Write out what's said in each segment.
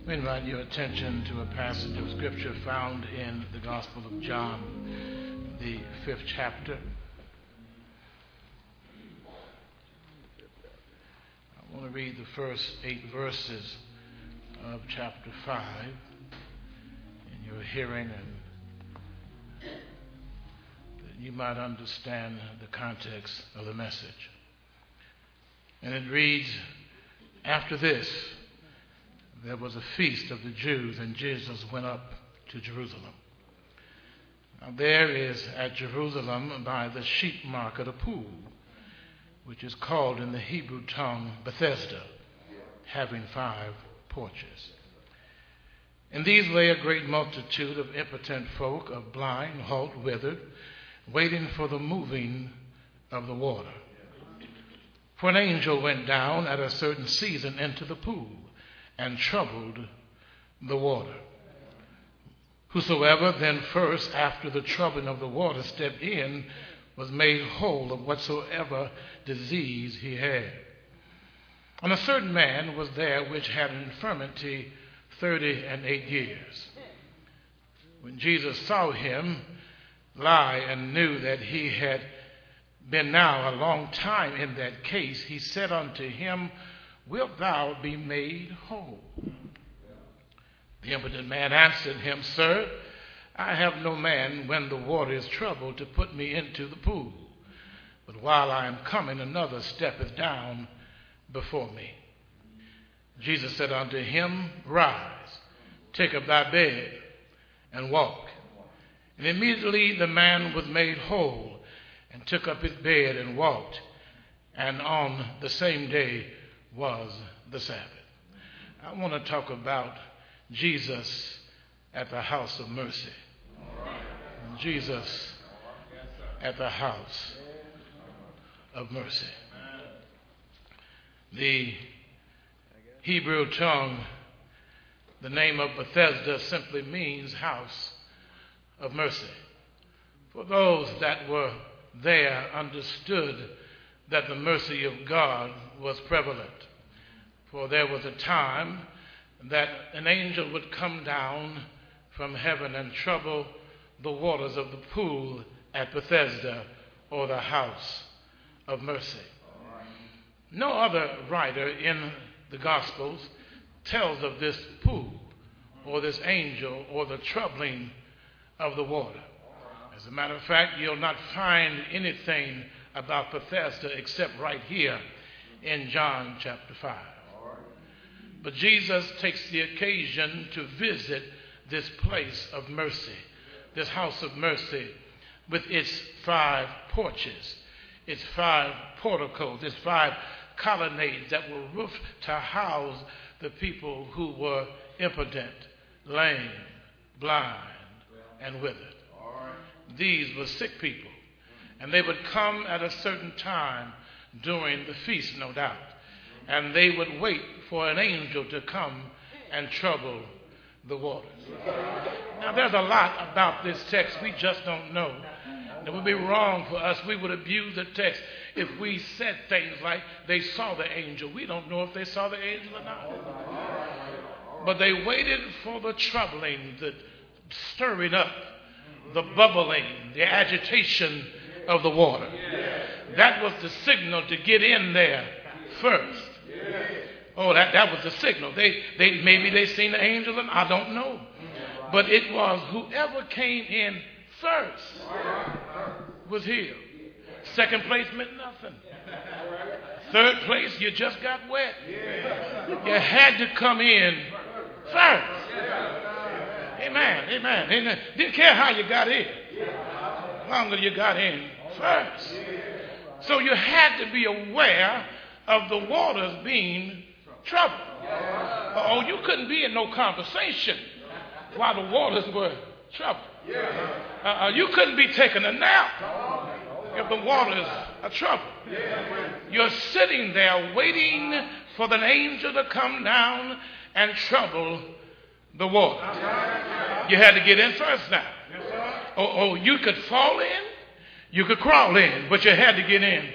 We invite your attention to a passage of Scripture found in the Gospel of John, the 5th chapter. I want to read the first 8 verses of chapter 5 in your hearing, and that you might understand the context of the message. And it reads, "After this, there was a feast of the Jews, and Jesus went up to Jerusalem. Now there is at Jerusalem by the sheep market a pool, which is called in the Hebrew tongue Bethesda, having 5 porches. In these lay a great multitude of impotent folk, of blind, halt, withered, waiting for the moving of the water. For an angel went down at a certain season into the pool and troubled the water. Whosoever then first, after the troubling of the water, stepped in, was made whole of whatsoever disease he had. And a certain man was there which had an infirmity 38 years. When Jesus saw him lie and knew that he had been now a long time in that case, he said unto him, Wilt thou be made whole? The impotent man answered him, Sir, I have no man when the water is troubled to put me into the pool. But while I am coming, another steppeth down before me. Jesus said unto him, Rise, take up thy bed, and walk. And immediately the man was made whole, and took up his bed and walked. And on the same day was the Sabbath." I want to talk about Jesus at the house of mercy. Jesus at the house of mercy. The Hebrew tongue, the name of Bethesda simply means house of mercy. For those that were there understood that the mercy of God was prevalent. For there was a time that an angel would come down from heaven and trouble the waters of the pool at Bethesda, or the house of mercy. No other writer in the Gospels tells of this pool or this angel or the troubling of the water. As a matter of fact, you'll not find anything about Bethesda except right here in John chapter 5. But Jesus takes the occasion to visit this place of mercy, this house of mercy, with its 5 porches, its 5 porticos, its 5 colonnades that were roofed to house the people who were impotent, lame, blind, and withered. These were sick people, and they would come at a certain time during the feast, no doubt, and they would wait for an angel to come and trouble the waters. Now, there's a lot about this text we just don't know. It would be wrong for us. We would abuse the text if we said things like they saw the angel. We don't know if they saw the angel or not. But they waited for the troubling, the stirring up, the bubbling, the agitation of the water. That was the signal to get in there first. Oh, that was the signal. Maybe they seen the angel, and I don't know. But it was whoever came in first was healed. Second place meant nothing. Third place, you just got wet. You had to come in first. Amen, amen, amen. Didn't care how you got in, as long as you got in first. So you had to be aware of the waters being troubled. Oh, you couldn't be in no conversation while the waters were troubled. You couldn't be taking a nap if the waters are troubled. You're sitting there waiting for the angel to come down and trouble the water. You had to get in first now. Oh, you could fall in, you could crawl in, but you had to get in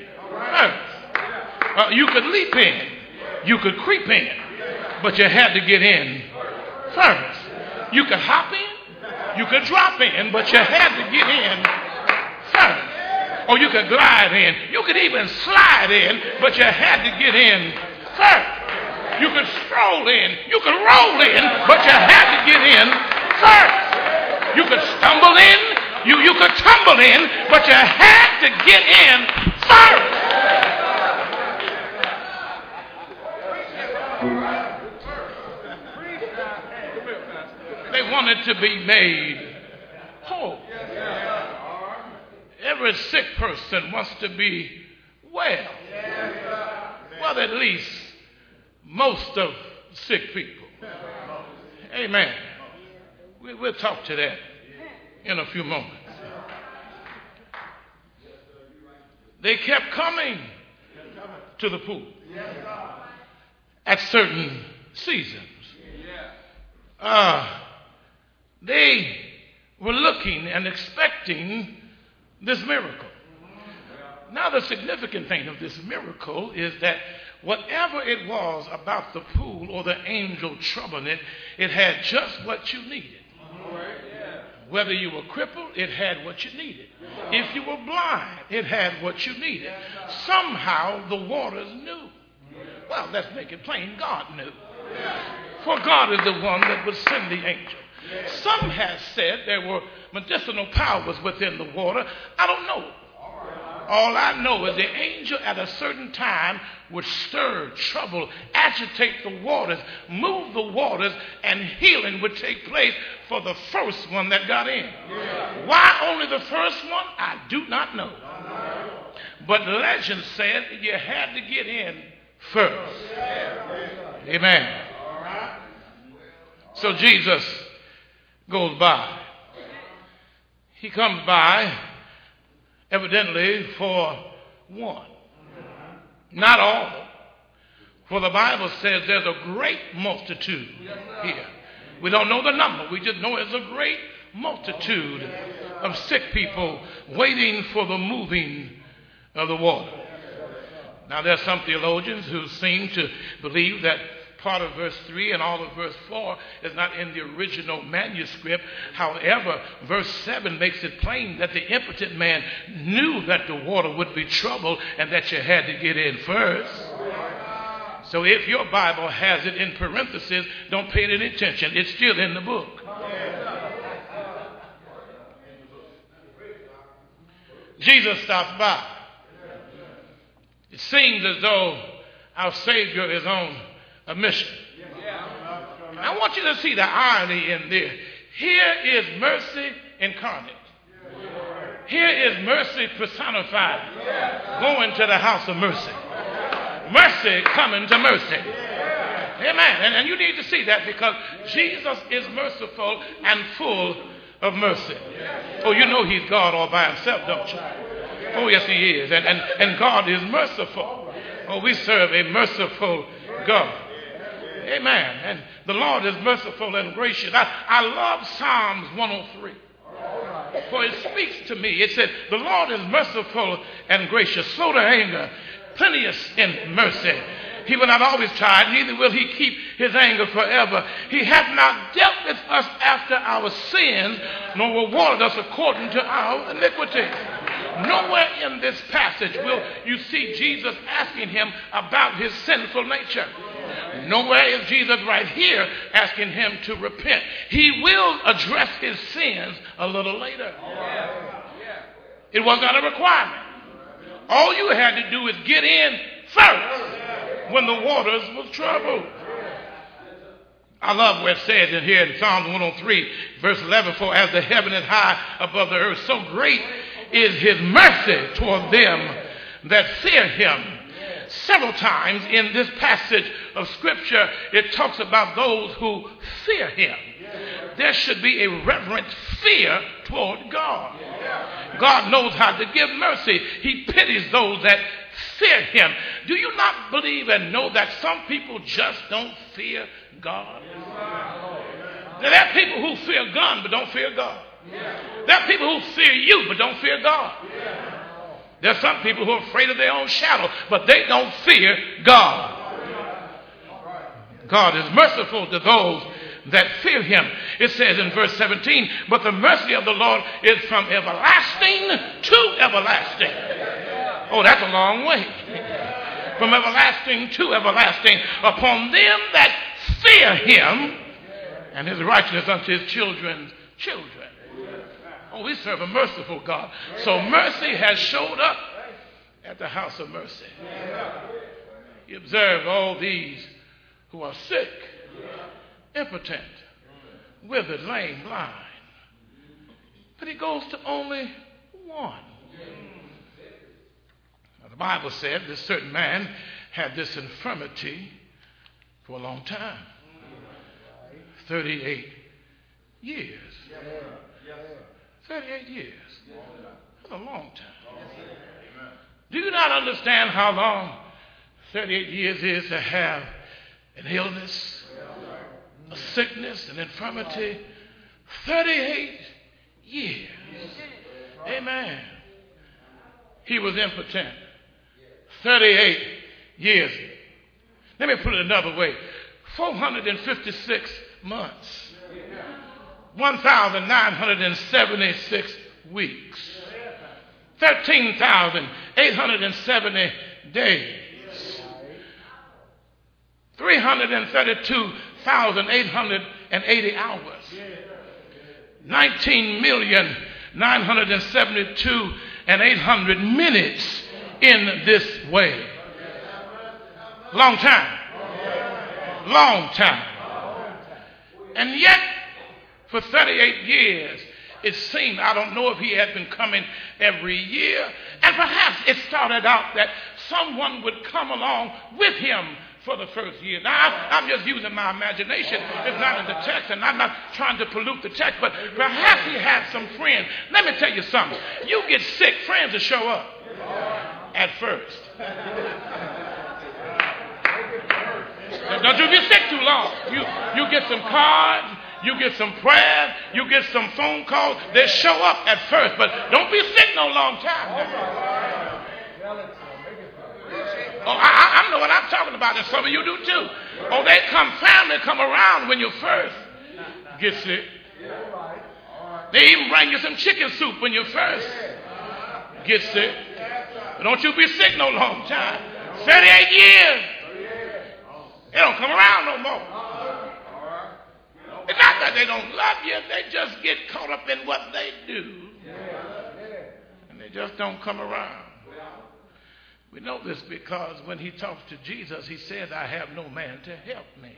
first. You could leap in, you could creep in, but you had to get in first. You could hop in, you could drop in, but you had to get in first. Or you could glide in. You could even slide in, but you had to get in first. You could stroll in, you could roll in, but you had to get in first. You could stumble in, you could tumble in, but you had to get in first. They wanted to be made whole. Every sick person wants to be well. Well, at least most of sick people. Amen. We'll talk to that in a few moments. They kept coming to the pool at certain seasons. They were looking and expecting this miracle. Now, the significant thing of this miracle is that whatever it was about the pool or the angel troubling it, it had just what you needed. Whether you were crippled, it had what you needed. If you were blind, it had what you needed. Somehow the waters knew. Well, let's make it plain. God knew. For God is the one that would send the angel. Some have said there were medicinal powers within the water. I don't know. All I know is the angel at a certain time would stir, trouble, agitate the waters, move the waters, and healing would take place for the first one that got in. Why only the first one? I do not know. But legend said you had to get in first. Amen. So Jesus goes by. He comes by evidently for one. Not all. For the Bible says there's a great multitude here. We don't know the number. We just know there's a great multitude of sick people waiting for the moving of the water. Now, there are some theologians who seem to believe that part of verse 3 and all of verse 4 is not in the original manuscript. However, verse 7 makes it plain that the impotent man knew that the water would be troubled and that you had to get in first. So if your Bible has it in parentheses, don't pay any attention. It's still in the book. Jesus stops by. It seems as though our Savior is on a mission. I want you to see the irony in this. Here is mercy incarnate. Here is mercy personified, going to the house of mercy. Mercy coming to mercy. Amen. And you need to see that because Jesus is merciful and full of mercy. Oh, you know he's God all by himself, don't you? Oh, yes, he is. And God is merciful. Oh, we serve a merciful God. Amen. And the Lord is merciful and gracious. I love Psalms 103. For it speaks to me. It said, the Lord is merciful and gracious, slow to anger, plenteous in mercy. He will not always chide, neither will he keep his anger forever. He hath not dealt with us after our sins, nor rewarded us according to our iniquity. Nowhere in this passage will you see Jesus asking him about his sinful nature. Nowhere is Jesus right here asking him to repent. He will address his sins a little later. It was not a requirement. All you had to do is get in first when the waters was troubled. I love what it says in here in Psalm 103, verse 11, for as the heaven is high above the earth, so great is his mercy toward them that fear him. Several times in this passage of Scripture, it talks about those who fear him. There should be a reverent fear toward God. God knows how to give mercy. He pities those that fear him. Do you not believe and know that some people just don't fear God? There are people who fear God but don't fear God. There are people who fear you but don't fear God. There are some people who are afraid of their own shadow, but they don't fear God. God is merciful to those that fear him. It says in verse 17, but the mercy of the Lord is from everlasting to everlasting. Oh, that's a long way. From everlasting to everlasting upon them that fear him, and his righteousness unto his children's children. Oh, we serve a merciful God. So mercy has showed up at the house of mercy. He observed all these who are sick, impotent, withered, lame, blind. But he goes to only one. Now, the Bible said this certain man had this infirmity for a long time. 38 years. 38 years. That's a long time. Do you not understand how long 38 years is to have an illness, a sickness, an infirmity? 38 years. Amen. He was impotent. 38 years. Let me put it another way. 456 months. 1,976 weeks. 13,870 days. 332,880 hours. 19,972,800 minutes in this way. Long time. Long time. And yet, for 38 years, it seemed, I don't know if he had been coming every year, and perhaps it started out that someone would come along with him for the first year. Now, I'm just using my imagination. It's not in the text, and I'm not trying to pollute the text, but perhaps he had some friends. Let me tell you something. You get sick, friends will show up at first. Don't you get sick too long. You get some cards, you get some prayers, you get some phone calls. They show up at first, but don't be sick no long time. Oh, I know what I'm talking about, and some of you do too. Oh, family come around when you first get sick. They even bring you some chicken soup when you first get sick. But don't you be sick no long time. 38 years. They don't come around no more. It's not that they don't love you. They just get caught up in what they do. And they just don't come around. We know this because when he talks to Jesus, he says, I have no man to help me.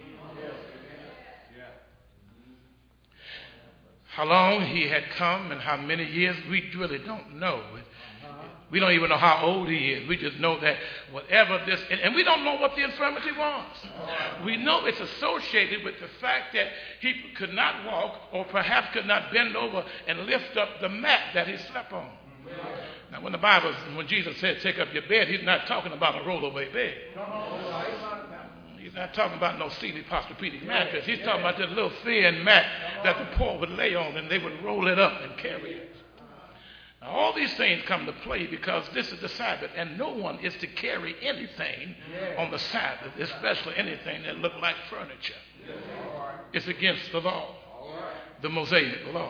How long he had come and how many years, we really don't know. We don't even know how old he is. We just know that whatever this, and we don't know what the infirmity was. We know it's associated with the fact that he could not walk or perhaps could not bend over and lift up the mat that he slept on. Now, when Jesus said, take up your bed, he's not talking about a rollover bed. He's not talking about no sealy posturepedic mattress. He's talking about this little thin mat that the poor would lay on and they would roll it up and carry it. Now, all these things come to play because this is the Sabbath, and no one is to carry anything on the Sabbath, especially anything that looks like furniture. It's against the law, the Mosaic law.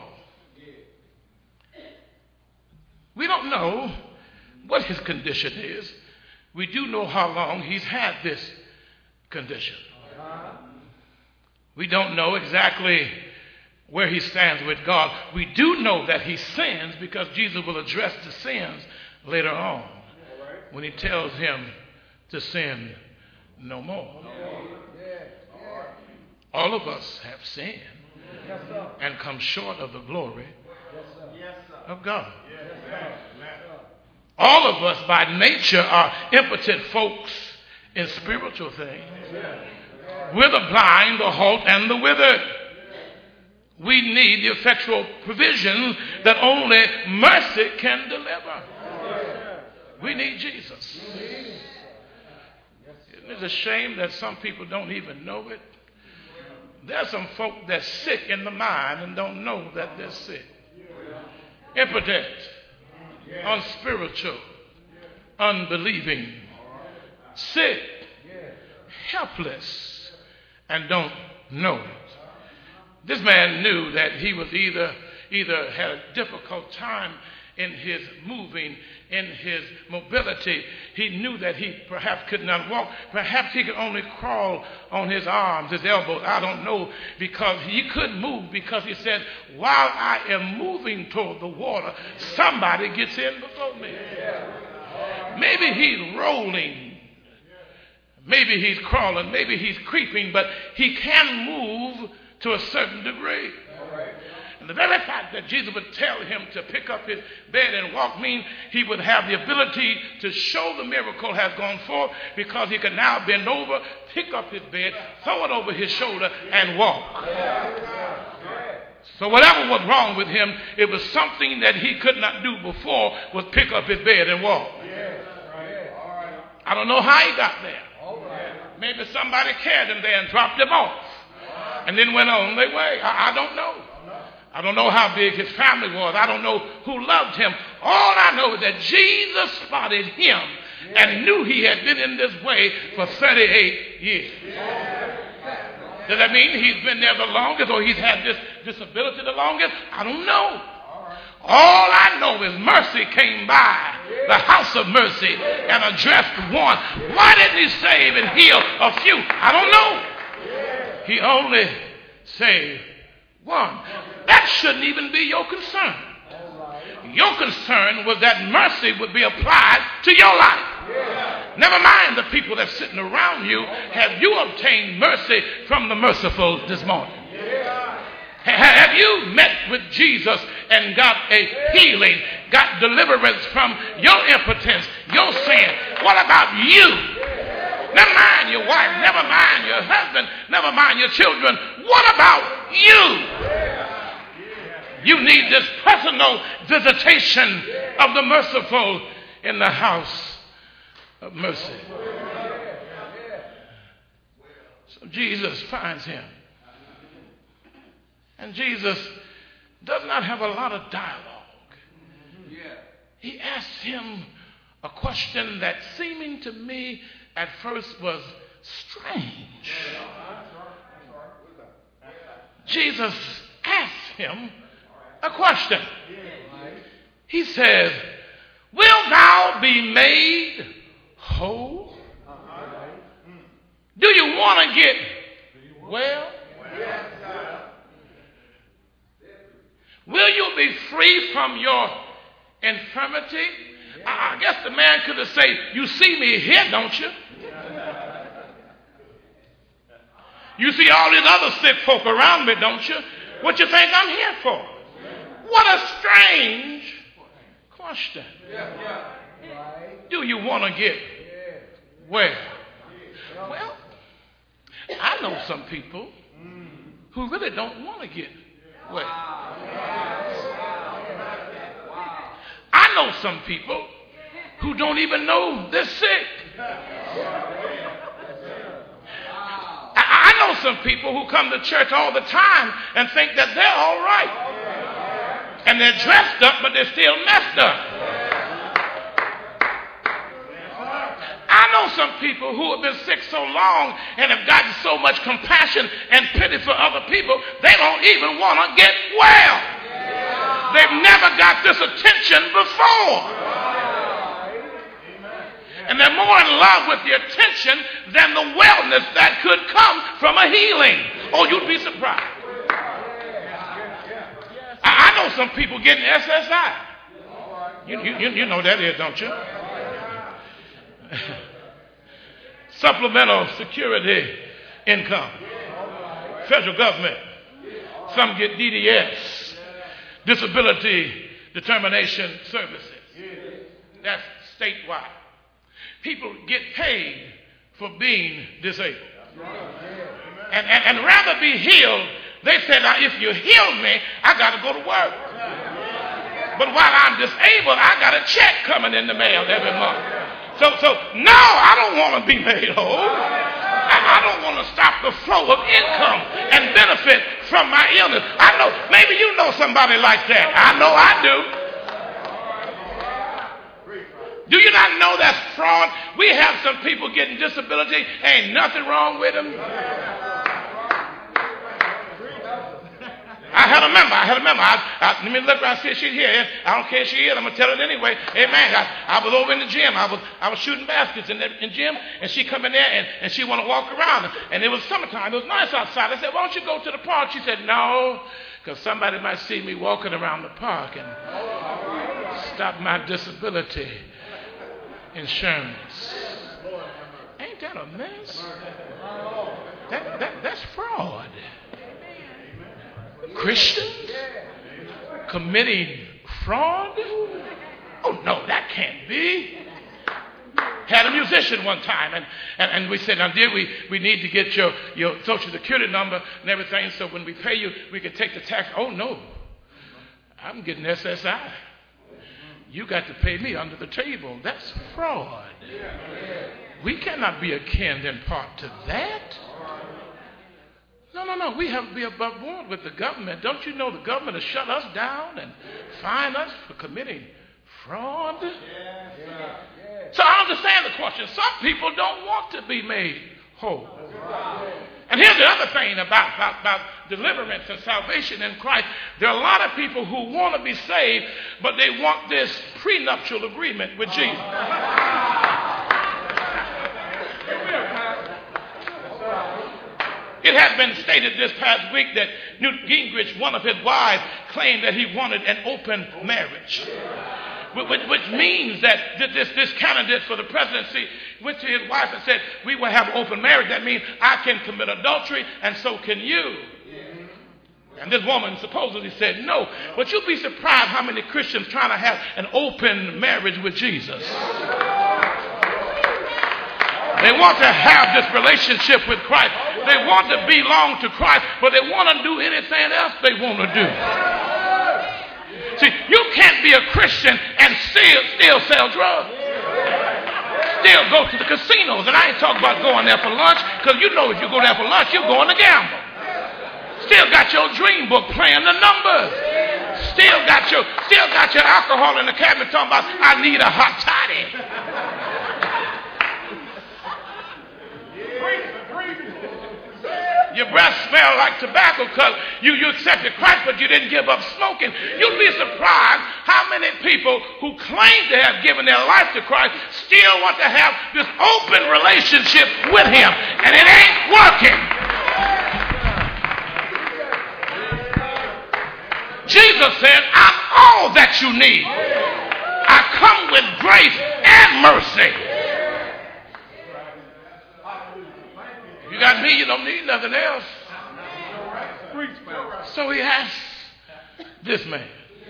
We don't know what his condition is. We do know how long he's had this condition. We don't know exactly where he stands with God. We do know that he sins because Jesus will address the sins later on when he tells him to sin no more. All of us have sinned and come short of the glory of God. All of us by nature are impotent folks in spiritual things. We're the blind, the halt, and the withered. We need the effectual provision that only mercy can deliver. We need Jesus. Isn't it a shame that some people don't even know it? There's some folk that's sick in the mind and don't know that they're sick. Impotent, unspiritual, unbelieving, sick, helpless, and don't know it. This man knew that he was either had a difficult time in his moving, in his mobility. He knew that he perhaps could not walk. Perhaps he could only crawl on his arms, his elbows. I don't know, because he couldn't move, because he said, while I am moving toward the water, somebody gets in before me. Maybe he's rolling. Maybe he's crawling. Maybe he's creeping, but he can move to a certain degree. And the very fact that Jesus would tell him to pick up his bed and walk means he would have the ability to show the miracle has gone forth, because he could now bend over, pick up his bed, throw it over his shoulder, and walk. So whatever was wrong with him, it was something that he could not do before, was pick up his bed and walk. I don't know how he got there. Maybe somebody carried him there and dropped him off and then went on their way. I don't know. I don't know how big his family was. I don't know who loved him. All I know is that Jesus spotted him and knew he had been in this way for 38 years. Does that mean he's been there the longest, or he's had this disability the longest? I don't know. All I know is mercy came by the house of mercy and addressed one. Why didn't he save and heal a few? I don't know. He only saved one. That shouldn't even be your concern. Your concern was that mercy would be applied to your life. Never mind the people that's sitting around you. Have you obtained mercy from the merciful this morning? Have you met with Jesus and got a healing, got deliverance from your impotence, your sin? What about you? Never mind your wife, never mind your husband, never mind your children. What about you? You need this personal visitation of the merciful in the house of mercy. So Jesus finds him. And Jesus does not have a lot of dialogue. He asks him a question that, seeming to me at first, was strange. Jesus asked him a question. He says, will thou be made whole? Do you want to get well? Will you be free from your infirmity? I guess the man could have said, you see me here, don't you? You see all these other sick folk around me, don't you? What you think I'm here for? What a strange question. Do you want to get well? Well, I know some people who really don't want to get well. I know some people who don't even know they're sick. I know some people who come to church all the time and think that they're all right. And they're dressed up, but they're still messed up. I know some people who have been sick so long and have gotten so much compassion and pity for other people, they don't even want to get well. They've never got this attention before. And they're more in love with the attention than the wellness that could come from a healing. Oh, you'd be surprised. I know some people getting SSI. You know what that is, don't you? Supplemental security income. Federal government. Some get DDS. Disability determination services. That's statewide. People get paid for being disabled. And rather be healed, they said, now if you heal me, I got to go to work. But while I'm disabled, I got a check coming in the mail every month. So no, I don't want to be made whole. I don't want to stop the flow of income and benefit from my illness. I know, maybe you know somebody like that. I know I do. Do you not know that's fraud? We have some people getting disability. Ain't nothing wrong with them. I had a member. Let me look around, see if she's here. I don't care if she is. I'm going to tell it anyway. Amen. I was over in the gym. I was shooting baskets in the gym, and she come in there, and she want to walk around. And it was summertime. It was nice outside. I said, why don't you go to the park? She said, no, because somebody might see me walking around the park and stop my disability insurance. Ain't that a mess? That's fraud. Christians committing fraud? Oh, no, that can't be. Had a musician one time, and we said, now, dear, we need to get your Social Security number and everything, so when we pay you, we can take the tax. Oh, no, I'm getting SSI. You got to pay me under the table. That's fraud. We cannot be akin in part to that. No. We have to be above board with the government. Don't you know the government has shut us down and fined us for committing fraud? So I understand the question. Some people don't want to be made whole. And here's the other thing about deliverance and salvation in Christ. There are a lot of people who want to be saved, but they want this prenuptial agreement with Jesus. It has been stated this past week that Newt Gingrich, one of his wives, claimed that he wanted an open marriage. Which means that this candidate for the presidency went to his wife and said, we will have open marriage. That means I can commit adultery and so can you. And this woman supposedly said no. But you'll be surprised how many Christians trying to have an open marriage with Jesus. They want to have this relationship with Christ. They want to belong to Christ, but they want to do anything else they want to do. See, you can't be a Christian and still sell drugs. Still go to the casinos. And I ain't talking about going there for lunch, because you know if you go there for lunch, you're going to gamble. Still got your dream book playing the numbers. Still got your alcohol in the cabinet talking about, I need a hot toddy. Your breath smells like tobacco because you accepted Christ, but you didn't give up smoking. You'll be surprised how many people who claim to have given their life to Christ still want to have this open relationship with Him, and it ain't working. Jesus said, I'm all that you need. I come with grace and mercy. You got me, you don't need nothing else. So he asked this man,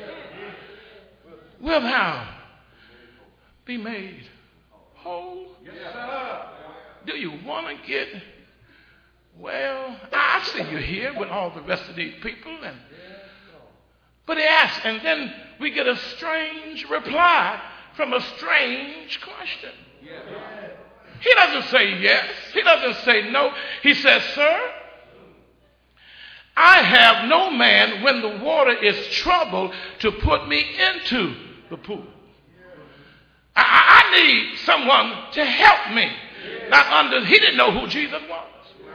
will thou be made whole? Do you want to get well? I see you here with all the rest of these people. But he asked, and then we get a strange reply from a strange question. He doesn't say yes. He doesn't say no. He says, sir, I have no man when the water is troubled to put me into the pool. I need someone to help me. He didn't know who Jesus was.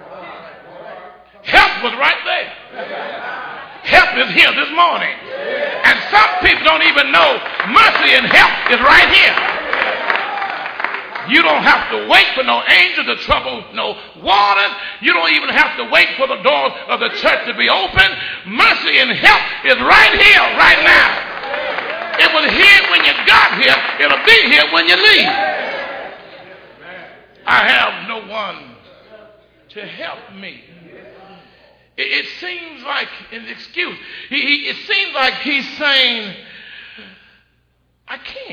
Help was right there. Help is here this morning. And some people don't even know mercy and help is right here. You don't have to wait for no angel to trouble no waters. You don't even have to wait for the doors of the church to be open. Mercy and help is right here, right now. It was here when you got here. It'll be here when you leave. I have no one to help me. It seems like an excuse. It seems like he's saying, I can't.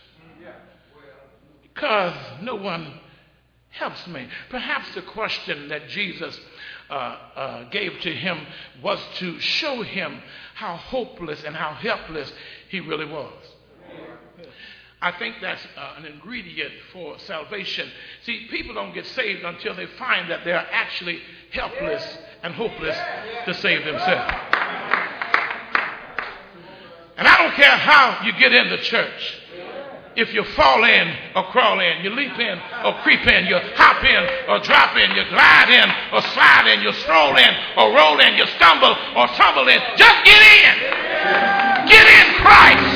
Because no one helps me. Perhaps the question that Jesus gave to him was to show him how hopeless and how helpless he really was. I think that's an ingredient for salvation. See, people don't get saved until they find that they're actually helpless and hopeless to save themselves. And I don't care how you get in the church. if you fall in or crawl in, you leap in or creep in, you hop in or drop in, you glide in or slide in, you stroll in or roll in, you stumble or tumble in, just get in. Get in Christ.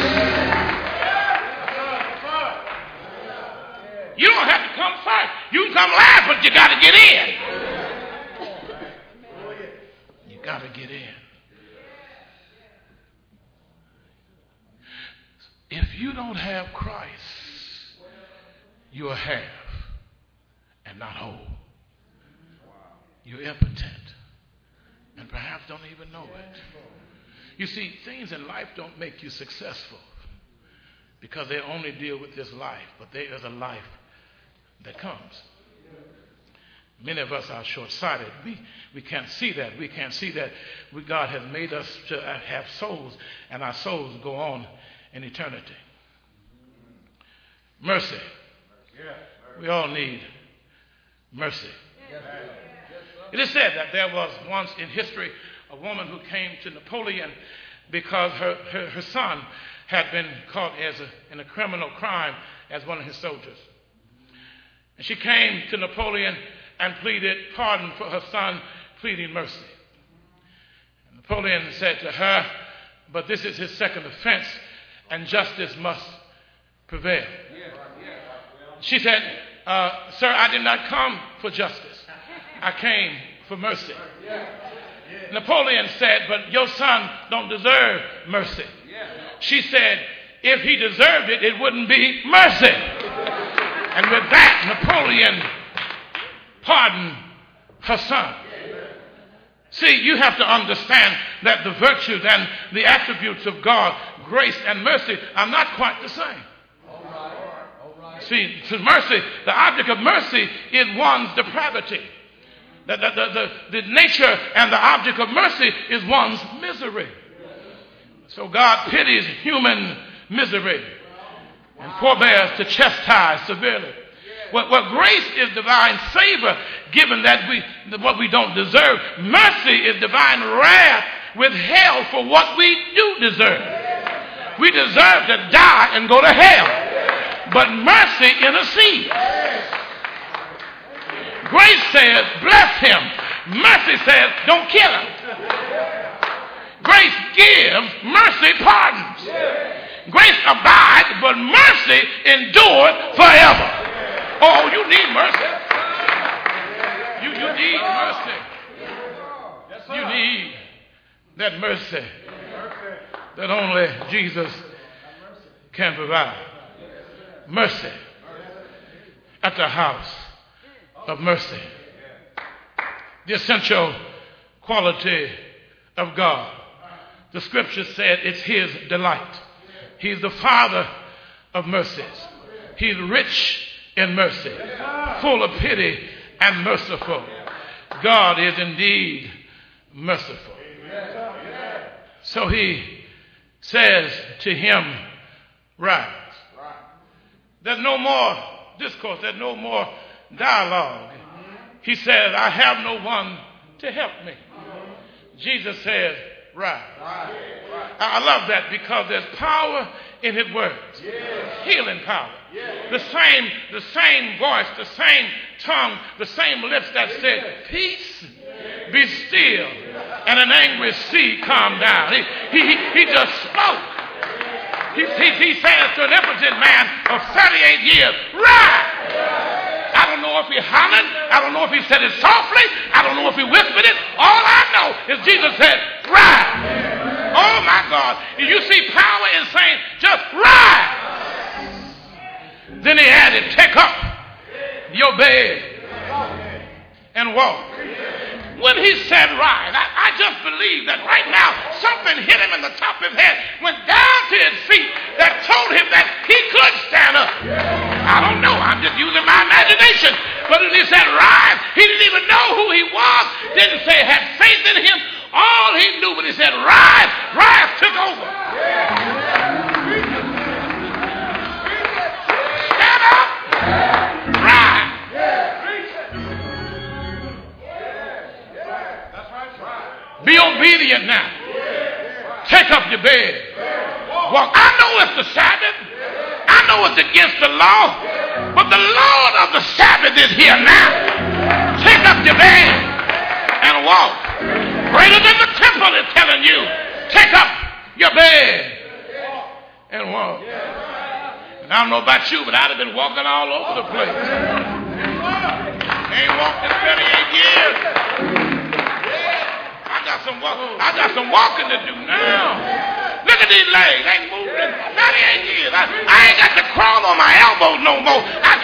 You don't have to come first. You can come last, but you got to get in. You got to get in. If you don't have Christ, you are half and not whole. You're impotent and perhaps don't even know it. You see, things in life don't make you successful because they only deal with this life, but there is a life that comes. Many of us are short-sighted. We can't see that. We can't see that God has made us to have souls, and our souls go on in eternity. Mercy. We all need mercy. It is said that there was once in history a woman who came to Napoleon because her son had been caught in a criminal crime as one of his soldiers. And she came to Napoleon and pleaded pardon for her son, pleading mercy. And Napoleon said to her, but this is his second offense, and justice must prevail. She said, sir, I did not come for justice. I came for mercy. Napoleon said, but your son don't deserve mercy. She said, if he deserved it, it wouldn't be mercy. And with that, Napoleon pardoned her son. See, you have to understand that the virtues and the attributes of God, grace and mercy, are not quite the same. See, to mercy, the object of mercy is one's depravity. The nature and the object of mercy is one's misery. So God pities human misery and forbears to chastise severely. Well, grace is divine favor given that what we don't deserve. Mercy is divine wrath withheld for what we do deserve. We deserve to die and go to hell, but mercy intercedes. Grace says, bless him. Mercy says, don't kill him. Grace gives, mercy pardons. Grace abides, but mercy endures forever. Oh, you need mercy. You need mercy. You need that mercy that only Jesus can provide. Mercy at the house of mercy. The essential quality of God. The scripture said it's his delight. He's the Father of mercies. He's rich in mercy, full of pity and merciful. God is indeed merciful. So he says to him, rise. There's no more discourse. There's no more dialogue. He says, I have no one to help me. Jesus says, rise. I love that because there's power in his words. Healing power. The same voice, the same tongue, the same lips that said, peace, be still, and an angry sea calm down. He just spoke. He says to an impotent man of 38 years, rise. I don't know if he hollered. I don't know if he said it softly. I don't know if he whispered it. All I know is Jesus said, rise. Oh my God. You see power in saying, just rise. Then he added, take up your bed and walk. When he said rise, I just believe that right now something hit him in the top of his head, went down to his feet, that told him that he could stand up. I don't know. I'm just using my imagination. But when he said rise, he didn't even know who he was. Didn't say had faith in him. All he knew when he said rise, rise took over. Stand up. Rise. Be obedient now. Take up your bed. Walk. I know it's the Sabbath. I know know it's against the law, but the Lord of the Sabbath is here now. Take up your bed and walk. Greater than the temple is telling you, take up your bed and walk. And I don't know about you, but I'd have been walking all over the place. Ain't walked in 38 years. I got some walking to do now. Look at these legs. Ain't moved in 38 years. I ain't got to crawl on my elbows no more. I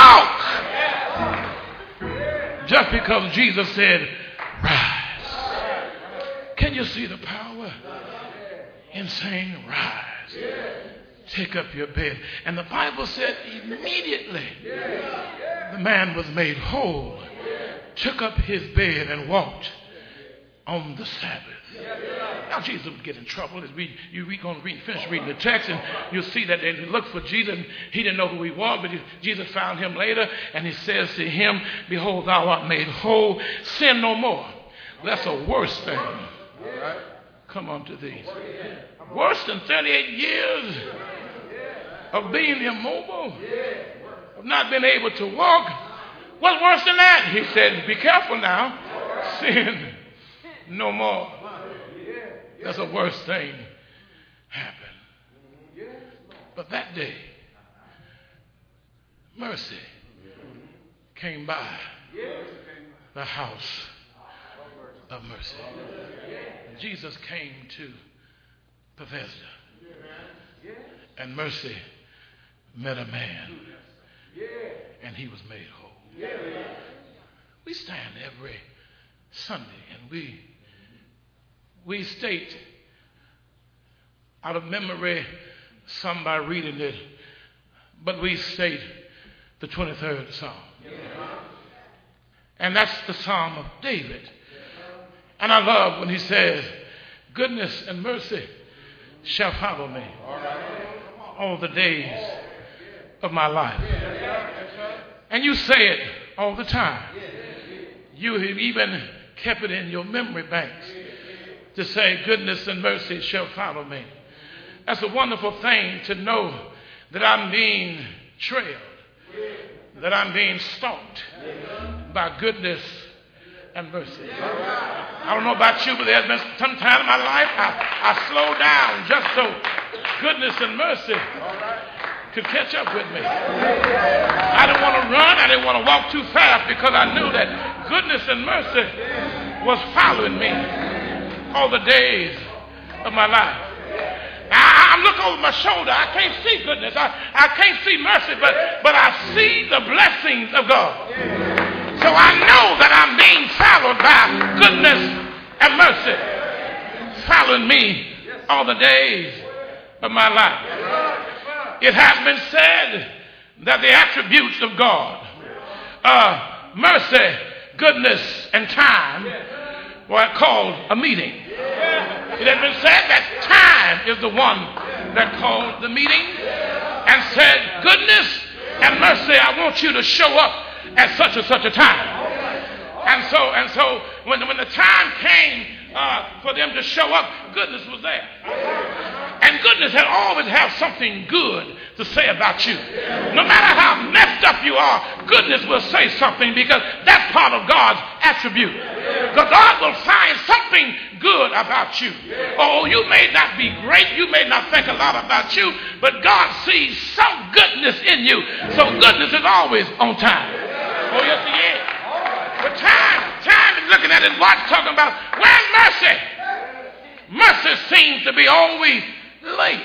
can walk. Just because Jesus said, rise. Can you see the power in saying rise? Take up your bed. And the Bible said immediately the man was made whole, took up his bed and walked on the Sabbath. Now Jesus would get in trouble as we're going to finish reading the text, and you'll see that they looked for Jesus, and he didn't know who he was, but Jesus found him later, and he says to him, behold, thou art made whole, sin no more. That's a worse thing. Come on to these. Worse than 38 years of being immobile, of not being able to walk. What's worse than that? He said, be careful now. Sin no more. That's a worse thing happened. But that day, mercy came by the house of mercy. Jesus came to Bethesda, and mercy met a man, and he was made whole. We stand every Sunday, and we state out of memory, some by reading it, but we state the 23rd Psalm. And that's the Psalm of David. And I love when he says, goodness and mercy shall follow me all the days of my life. And you say it all the time. You have even kept it in your memory banks to say, goodness and mercy shall follow me. That's a wonderful thing to know that I'm being trailed, that I'm being stalked by goodness and mercy. I don't know about you, but there's been some time in my life I slowed down just so goodness and mercy could catch up with me. I didn't want to run. I didn't want to walk too fast because I knew that goodness and mercy was following me all the days of my life. I'm looking over my shoulder. I can't see goodness. I can't see mercy, but I see the blessings of God. So I know that I'm being followed by goodness and mercy, following me all the days of my life. It has been said that the attributes of God, mercy, goodness, and time, were called a meeting. It has been said that time is the one that called the meeting and said, goodness and mercy, I want you to show up at such and such a time. And so when the time came for them to show up, goodness was there. And goodness had always have something good to say about you. No matter how messed up you are, goodness will say something because that's part of God's attribute. Because God will find something good about you. Oh, you may not be great. You may not think a lot about you, but God sees some goodness in you. So goodness is always on time. Oh, yes, he is. But time is looking at his watch talking about, where's mercy? Mercy seems to be always late.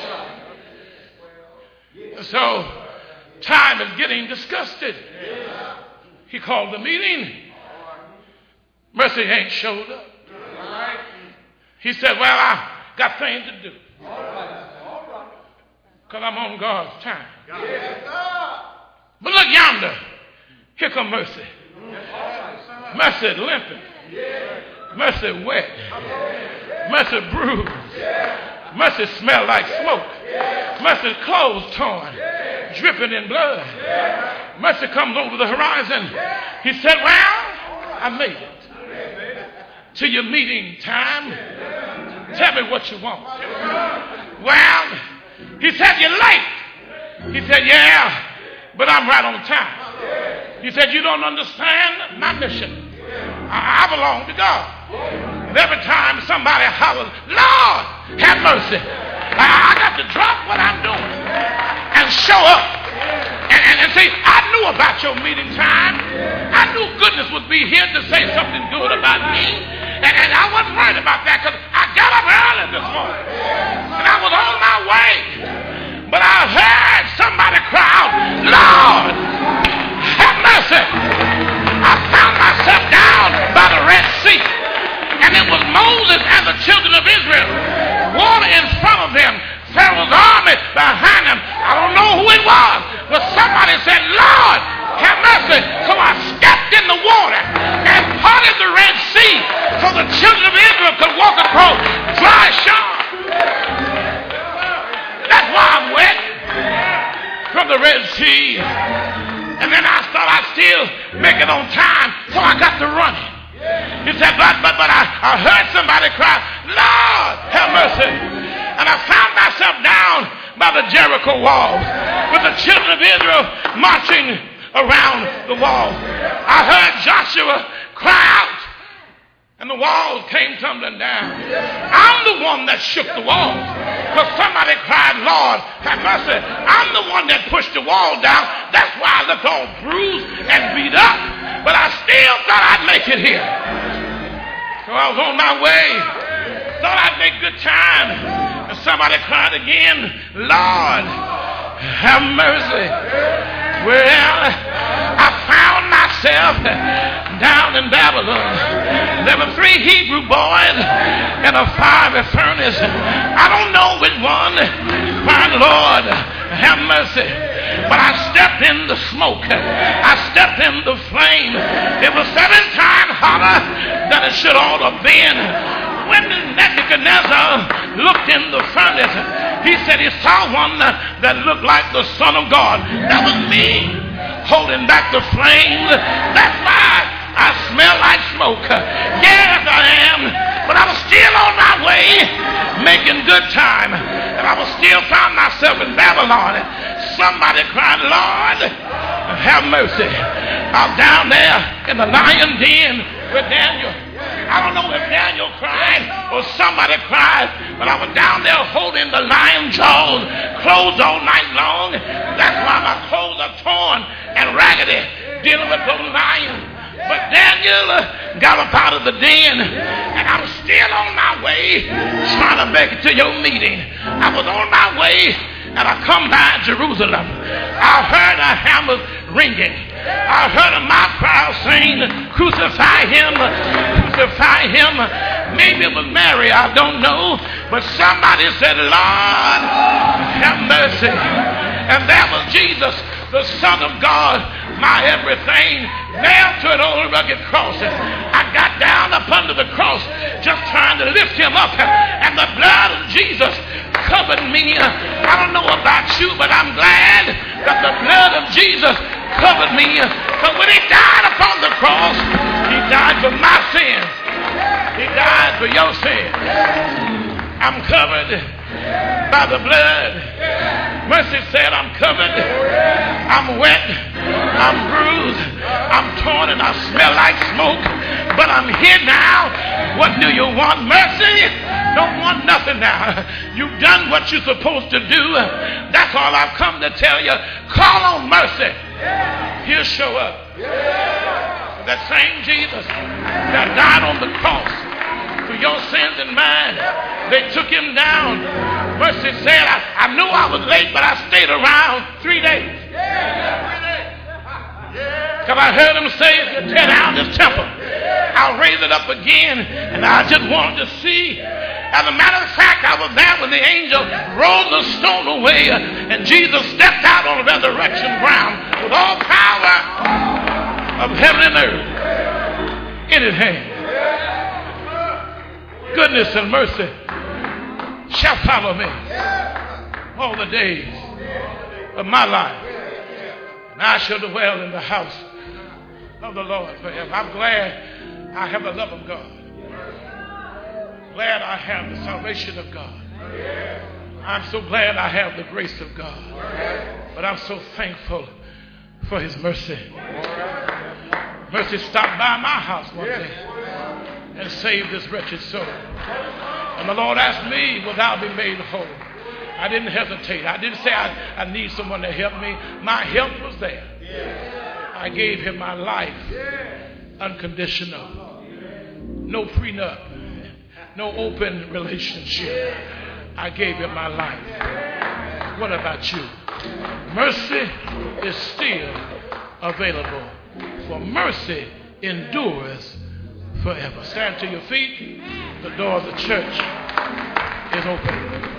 So time is getting disgusted. He called the meeting. Mercy ain't showed up. He said, well, I got things to do. Because I'm on God's time. But look yonder. Here come mercy. Mercy limping. Mercy wet. Mercy bruised. Mercy smell like smoke. Mercy clothes torn, dripping in blood. Mercy comes over the horizon. He said, well, I made it to your meeting time. Tell me what you want. Well, he said, you're late. He said, yeah, but I'm right on time. He said, you don't understand my mission. I belong to God. And every time somebody hollers, Lord, have mercy, I got to drop what I'm doing and show up. And see, I knew about your meeting time. I knew goodness would be here to say something good about me. And I wasn't worried about that because I got up early this morning. And I was on my way. But I heard somebody cry out, Lord, have mercy. I found myself down by the Red Sea. And it was Moses and the children of Israel. Water in front of them. Pharaoh's army behind them. I don't know who it was, but somebody said, Lord, have mercy. So I stepped in the water and parted the Red Sea so the children of Israel could walk across dry shore. That's why I'm wet from the Red Sea. And then I thought I'd still make it on time, so I got to running. He said, but I heard somebody cry, Lord, have mercy. And I found myself down by the Jericho wall with the children of Israel marching around the wall. I heard Joshua cry out, and the walls came tumbling down. I'm the one that shook the walls. Because somebody cried, Lord, have mercy. I'm the one that pushed the wall down. That's why I looked all bruised and beat up. But I still thought I'd make it here. So I was on my way. Thought I'd make good time. And somebody cried again, Lord, have mercy. Well, I found myself down in Babylon. There were 3 Hebrew boys in a fiery furnace. I don't know which one. My Lord, have mercy. But I stepped in the smoke. I stepped in the flame. It was 7 times hotter than it should ought to have been. When Nebuchadnezzar looked in the furnace, he said he saw one that looked like the Son of God. That was me holding back the flames. That's why I smell like smoke. Yes, I am. But I was still on my way making good time. And I was still found myself in Babylon. Somebody cried, Lord, have mercy. I was down there in the lion den with Daniel. I don't know if Daniel cried or somebody cried, but I was down there holding the lion jaws, closed all night long. That's why my clothes are torn and raggedy, dealing with those lions. But Daniel got up out of the den, and I'm still on my way trying to make it to your meeting. I was on my way, and I come by Jerusalem. I heard a hammer ringing. I heard a mock crowd saying, crucify him, crucify him. Maybe it was Mary, I don't know. But somebody said, Lord, have mercy. And there was Jesus, the Son of God, my everything, nailed to an old rugged cross. I got down up under the cross, just trying to lift him up. And the blood of Jesus covered me. I don't know about you, but I'm glad that the blood of Jesus covered me. So when he died upon the cross, he died for my sins. He died for your sins. I'm covered by the blood. Mercy said I'm covered. I'm wet. I'm bruised. I'm torn and I smell like smoke. But I'm here now. What do you want? Mercy? Don't want nothing now. You've done what you're supposed to do. That's all I've come to tell you. Call on mercy. He'll show up. That same Jesus that died on the cross for your sins and mine. They took him down. Mercy said, I knew I was late, but I stayed around 3 days. Because I heard him say, if you tear down this temple, I'll raise it up again. And I just wanted to see. As a matter of fact, I was there when the angel rolled the stone away. And Jesus stepped out on the resurrection ground with all power of heaven and earth in his hand. Goodness and mercy shall follow me all the days of my life. And I shall dwell in the house of the Lord forever. I'm glad I have the love of God. Glad I have the salvation of God. I'm so glad I have the grace of God. But I'm so thankful for his mercy. Mercy stopped by my house one day and saved this wretched soul. And the Lord asked me, will thou be made whole? I didn't hesitate. I didn't say I need someone to help me. My help was there. I gave him my life unconditional. No prenup. No open relationship. I gave him my life. What about you? Mercy is still available. For mercy endures forever. Stand to your feet. The door of the church is open.